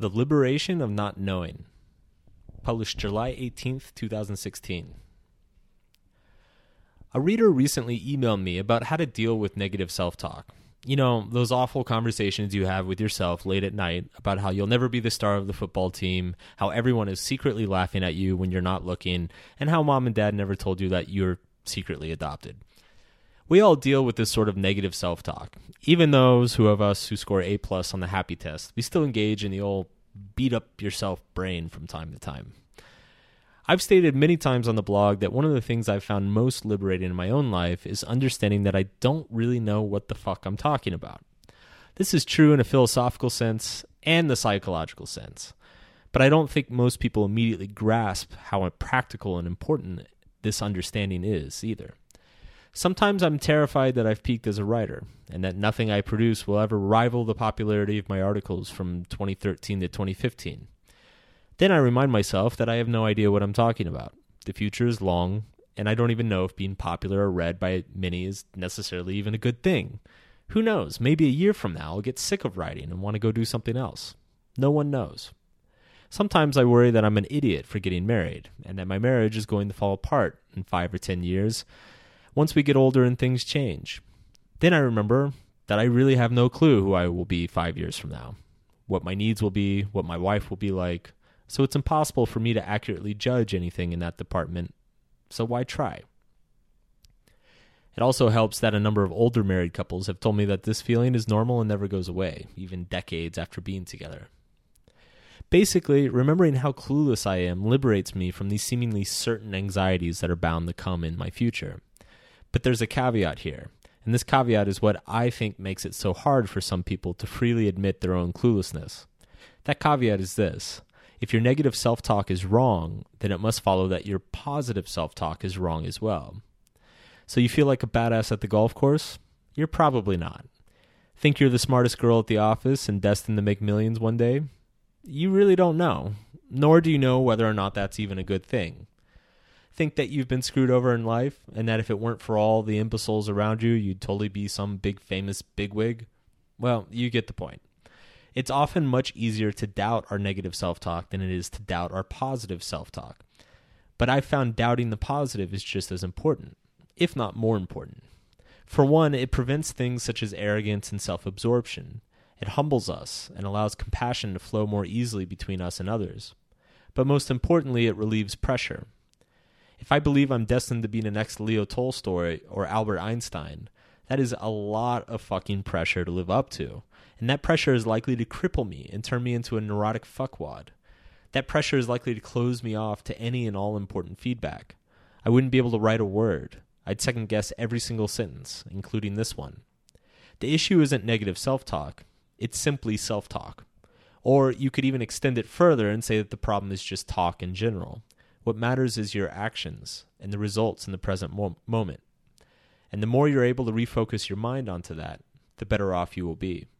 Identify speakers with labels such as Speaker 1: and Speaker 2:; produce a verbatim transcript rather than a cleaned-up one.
Speaker 1: The Liberation of Not Knowing. Published July eighteenth, twenty sixteen. A reader recently emailed me about how to deal with negative self-talk. You know, those awful conversations you have with yourself late at night about how you'll never be the star of the football team, how everyone is secretly laughing at you when you're not looking, and how mom and dad never told you that you're secretly adopted. We all deal with this sort of negative self-talk. Even those who of us who score A plus on the happy test, we still engage in the old beat-up-yourself brain from time to time. I've stated many times on the blog that one of the things I've found most liberating in my own life is understanding that I don't really know what the fuck I'm talking about. This is true in a philosophical sense and the psychological sense, but I don't think most people immediately grasp how practical and important this understanding is either. Sometimes I'm terrified that I've peaked as a writer, and that nothing I produce will ever rival the popularity of my articles from twenty thirteen to twenty fifteen. Then I remind myself that I have no idea what I'm talking about. The future is long, and I don't even know if being popular or read by many is necessarily even a good thing. Who knows? Maybe a year from now I'll get sick of writing and want to go do something else. No one knows. Sometimes I worry that I'm an idiot for getting married, and that my marriage is going to fall apart in five or ten years, once we get older and things change. Then I remember that I really have no clue who I will be five years from now, what my needs will be, what my wife will be like, so it's impossible for me to accurately judge anything in that department, so why try? It also helps that a number of older married couples have told me that this feeling is normal and never goes away, even decades after being together. Basically, remembering how clueless I am liberates me from these seemingly certain anxieties that are bound to come in my future. But there's a caveat here, and this caveat is what I think makes it so hard for some people to freely admit their own cluelessness. That caveat is this: if your negative self-talk is wrong, then it must follow that your positive self-talk is wrong as well. So you feel like a badass at the golf course? You're probably not. Think you're the smartest girl at the office and destined to make millions one day? You really don't know, nor do you know whether or not that's even a good thing. Think that you've been screwed over in life, and that if it weren't for all the imbeciles around you, you'd totally be some big famous bigwig? Well, you get the point. It's often much easier to doubt our negative self-talk than it is to doubt our positive self-talk. But I've found doubting the positive is just as important, if not more important. For one, it prevents things such as arrogance and self-absorption. It humbles us and allows compassion to flow more easily between us and others. But most importantly, it relieves pressure. If I believe I'm destined to be the next Leo Tolstoy or Albert Einstein, that is a lot of fucking pressure to live up to. And that pressure is likely to cripple me and turn me into a neurotic fuckwad. That pressure is likely to close me off to any and all important feedback. I wouldn't be able to write a word. I'd second guess every single sentence, including this one. The issue isn't negative self-talk. It's simply self-talk. Or you could even extend it further and say that the problem is just talk in general. What matters is your actions and the results in the present mo- moment. And the more you're able to refocus your mind onto that, the better off you will be.